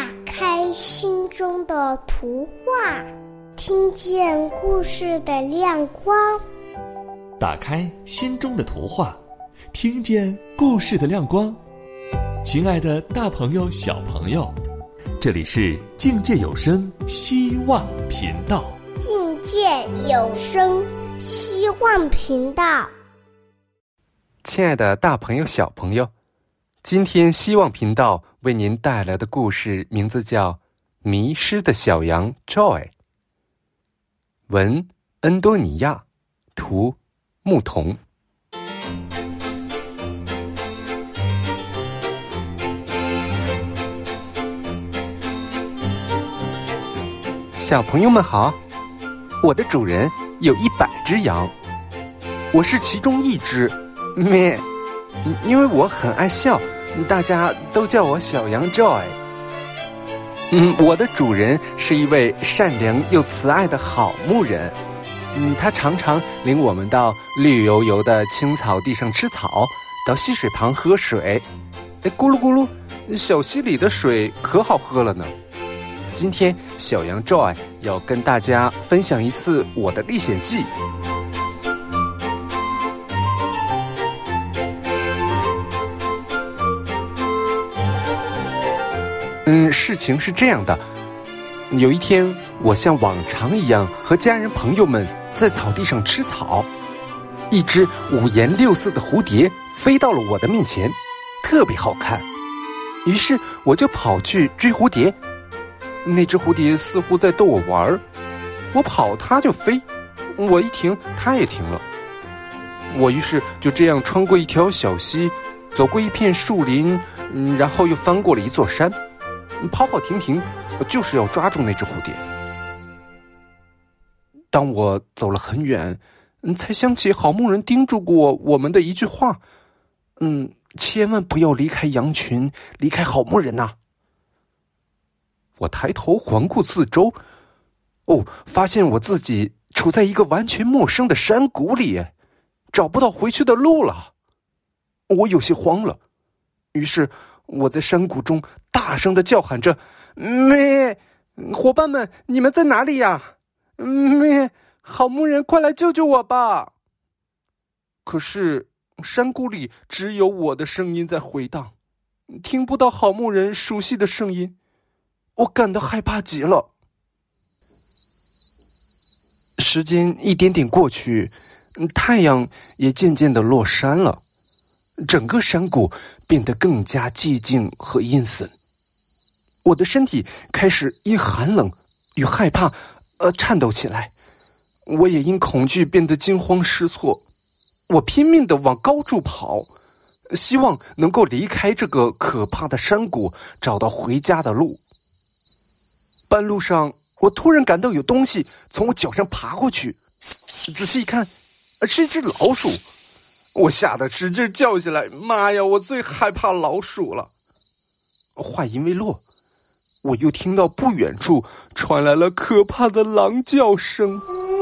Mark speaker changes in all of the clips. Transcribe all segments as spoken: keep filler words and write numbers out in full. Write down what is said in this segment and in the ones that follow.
Speaker 1: 开心中的图画，听见故事的亮光。
Speaker 2: 打开心中的图画，听见故事的亮光。亲爱的大朋友小朋友，这里是境界有声希望频道。
Speaker 1: 境界有声希望频道。
Speaker 3: 亲爱的大朋友小朋友，今天希望频道为您带来的故事名字叫《迷失的小羊 Joy》，文恩多尼亚，图牧童。小朋友们好，我的主人有一百只羊，我是其中一只。咩，因为我很爱笑，大家都叫我小羊 Joy。 嗯，我的主人是一位善良又慈爱的好牧人。嗯，他常常领我们到绿油油的青草地上吃草，到溪水旁喝水。咕噜咕噜，小溪里的水可好喝了呢。今天小羊 Joy 要跟大家分享一次我的历险记。嗯，事情是这样的，有一天我像往常一样和家人朋友们在草地上吃草，一只五颜六色的蝴蝶飞到了我的面前，特别好看。于是我就跑去追蝴蝶，那只蝴蝶似乎在逗我玩，我跑它就飞，我一停它也停了。我于是就这样穿过一条小溪，走过一片树林，嗯，然后又翻过了一座山，跑跑停停，就是要抓住那只蝴蝶。当我走了很远，才想起好牧人叮嘱过我们的一句话，嗯，千万不要离开羊群，离开好牧人呐、啊。我抬头环顾四周，哦，发现我自己处在一个完全陌生的山谷里，找不到回去的路了。我有些慌了，于是我在山谷中大声地叫喊着：咩，伙伴们，你们在哪里呀？咩，好牧人，快来救救我吧！可是山谷里只有我的声音在回荡，听不到好牧人熟悉的声音，我感到害怕极了。时间一点点过去，太阳也渐渐地落山了，整个山谷变得更加寂静和阴森。我的身体开始因寒冷与害怕而颤抖起来，我也因恐惧变得惊慌失措。我拼命地往高处跑，希望能够离开这个可怕的山谷，找到回家的路。半路上，我突然感到有东西从我脚上爬过去，仔细一看，是一只老鼠。我吓得使劲叫起来，妈呀，我最害怕老鼠了。话音未落，我又听到不远处传来了可怕的狼叫声。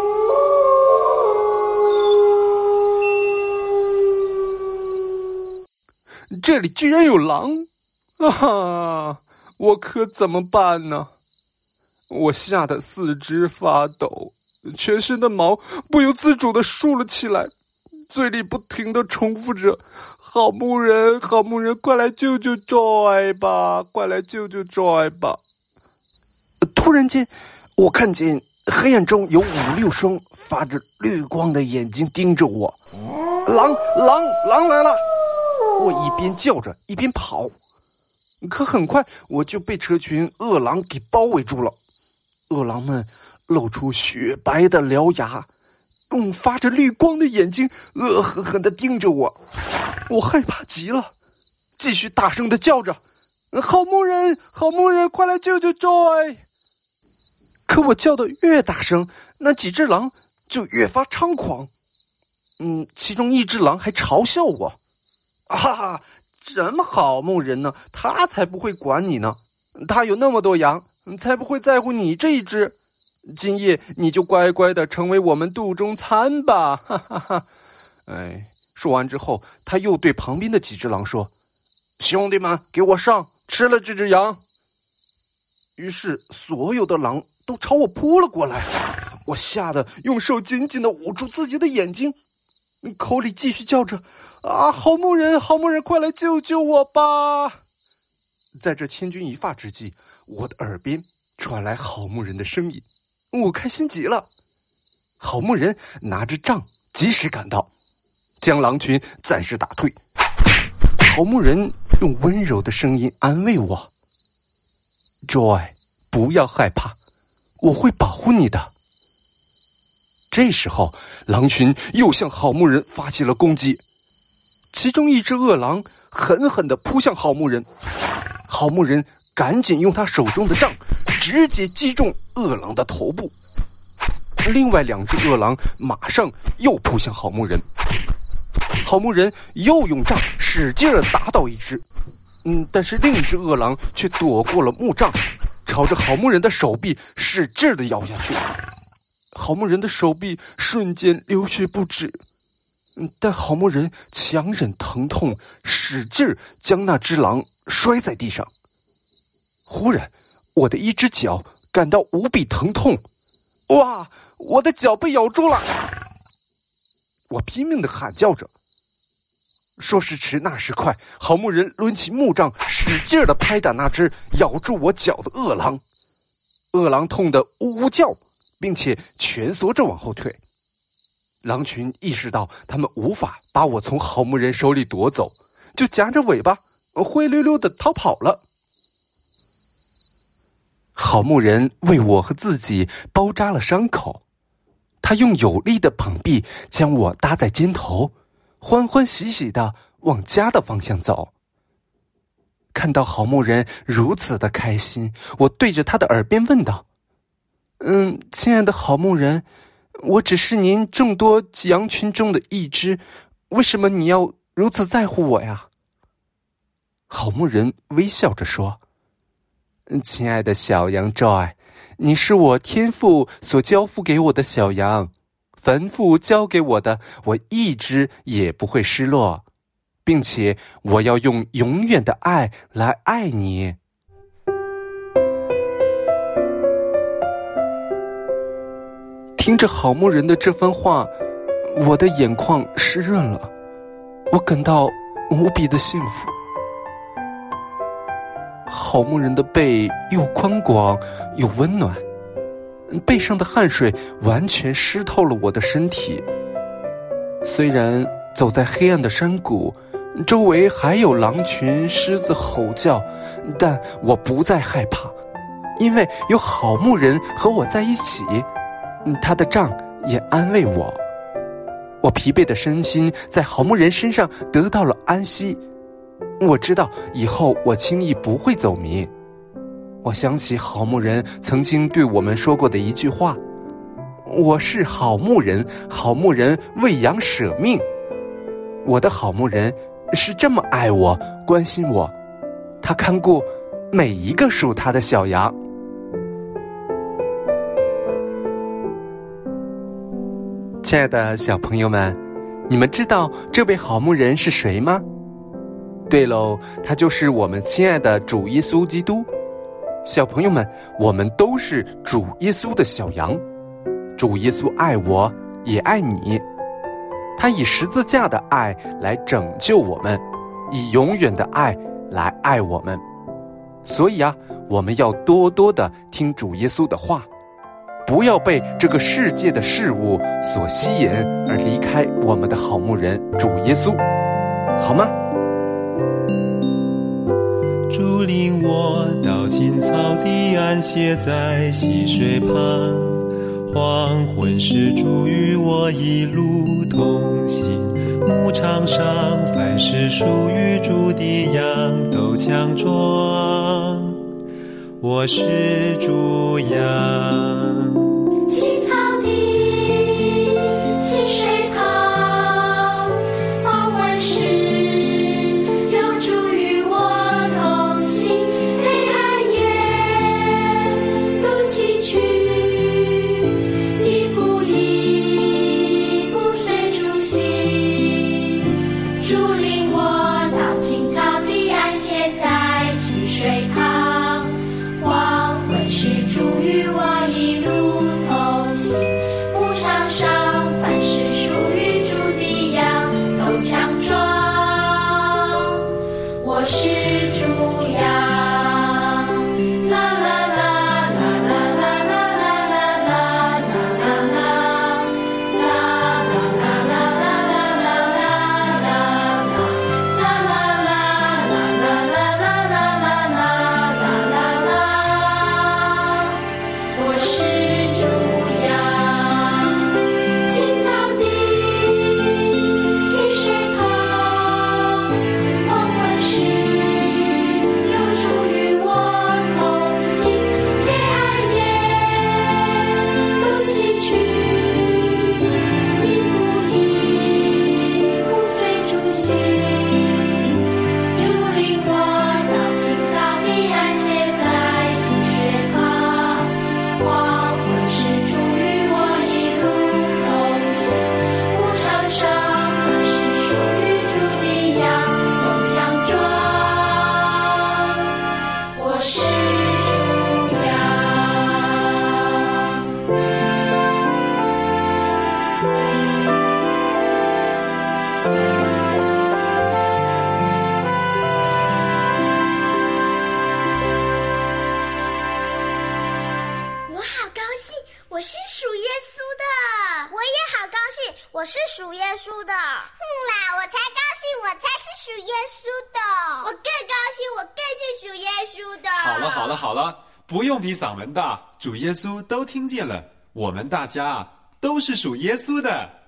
Speaker 3: 这里居然有狼啊！我可怎么办呢？我吓得四肢发抖，全身的毛不由自主地竖了起来，嘴里不停地重复着：好牧人，好牧人，快来救救 Joy 吧，快来救救 Joy 吧。突然间，我看见黑暗中有五六双发着绿光的眼睛盯着我。狼狼狼来了！我一边叫着一边跑，可很快我就被这群恶狼给包围住了。恶狼们露出雪白的獠牙，用发着绿光的眼睛恶狠狠地盯着我。我害怕极了，继续大声地叫着：好牧人，好牧人，快来救救 Joy！ 可我叫得越大声，那几只狼就越发猖狂。嗯，其中一只狼还嘲笑我：哈哈，什么好牧人呢？他才不会管你呢，他有那么多羊，才不会在乎你这一只。今夜你就乖乖的成为我们肚中餐吧，哈哈哈！哎，说完之后，他又对旁边的几只狼说：兄弟们，给我上，吃了这只羊。 于是所有的狼都朝我扑了过来，我吓得用手紧紧地捂住自己的眼睛，口里继续叫着：啊，好牧人，好牧人，快来救救我吧！在这千钧一发之际，我的耳边传来好牧人的声音，我开心极了。好牧人拿着杖及时赶到，将狼群暂时打退。好牧人用温柔的声音安慰我： Joy， 不要害怕，我会保护你的。这时候狼群又向好牧人发起了攻击，其中一只恶狼狠狠地扑向好牧人，好牧人赶紧用他手中的杖直接击中恶狼的头部。另外两只恶狼马上又扑向好牧人，好牧人又用杖使劲地打倒一只，嗯，但是另一只恶狼却躲过了木杖，朝着好牧人的手臂使劲地咬下去。好牧人的手臂瞬间流血不止，但好牧人强忍疼痛，使劲将那只狼摔在地上。忽然，我的一只脚感到无比疼痛，哇！我的脚被咬住了！我拼命地喊叫着。说时迟，那时快，好牧人抡起木杖，使劲地拍打那只咬住我脚的恶狼。恶狼痛得呜呜叫，并且蜷缩着往后退。狼群意识到他们无法把我从好牧人手里夺走，就夹着尾巴灰溜溜地逃跑了。好牧人为我和自己包扎了伤口，他用有力的膀臂将我搭在肩头，欢欢喜喜地往家的方向走。看到好牧人如此的开心，我对着他的耳边问道：嗯，亲爱的好牧人，我只是您众多羊群中的一只，为什么你要如此在乎我呀？好牧人微笑着说：亲爱的小羊 Joy， 你是我天父所交付给我的小羊，吩咐交给我的，我一只也不会失落，并且我要用永远的爱来爱你。听着好牧人的这番话，我的眼眶湿润了，我感到无比的幸福。好牧人的背又宽广又温暖，背上的汗水完全湿透了我的身体。虽然走在黑暗的山谷，周围还有狼群狮子吼叫，但我不再害怕，因为有好牧人和我在一起，他的杖也安慰我。我疲惫的身心在好牧人身上得到了安息，我知道以后我轻易不会走迷。我想起好牧人曾经对我们说过的一句话：我是好牧人，好牧人为羊舍命。我的好牧人是这么爱我关心我，他看顾每一个属他的小羊。亲爱的小朋友们，你们知道这位好牧人是谁吗？对喽，他就是我们亲爱的主耶稣基督。小朋友们，我们都是主耶稣的小羊，主耶稣爱我，也爱你。他以十字架的爱来拯救我们，以永远的爱来爱我们。所以啊，我们要多多的听主耶稣的话，不要被这个世界的事物所吸引而离开我们的好牧人主耶稣，好吗？
Speaker 4: 主领我到青草地，安歇在溪水旁，黄昏时主与我一路同行，牧场上凡是属于主的羊都强壮，我是主羊。
Speaker 5: 青草地，溪水旁，黄昏时有主与我同行，黑暗夜路崎岖，一步一步随主行，主领我到青草地，安歇在溪水旁，黄昏
Speaker 6: 是属耶稣的。
Speaker 1: 哼啦，我才高兴，我才是属耶稣的。
Speaker 6: 我更高兴，我更是属耶稣的。
Speaker 7: 好了好了好了，不用比嗓门大，主耶稣都听见了，我们大家啊都是属耶稣的。